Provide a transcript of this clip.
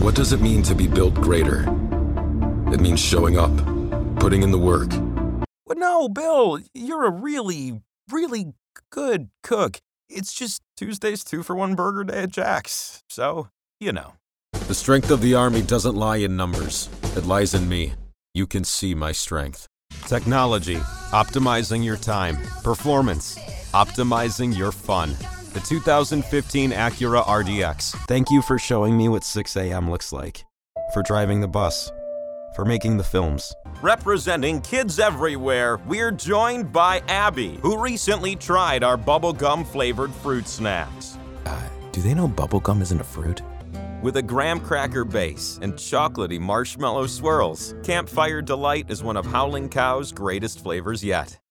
What does it mean to be built greater? It means showing up, putting in the work. But no, Bill, you're a really, really good cook. It's just Tuesday's 2-for-1 burger day at Jack's. So, you know. The strength of the Army doesn't lie in numbers. It lies in me. You can see my strength. Technology, optimizing your time. Performance, optimizing your fun. The 2015 Acura RDX. Thank you for showing me what 6 a.m. looks like. For driving the bus. For making the films. Representing kids everywhere, we're joined by Abby, who recently tried our bubblegum-flavored fruit snacks. Do they know bubblegum isn't a fruit? With a graham cracker base and chocolatey marshmallow swirls, Campfire Delight is one of Howling Cow's greatest flavors yet.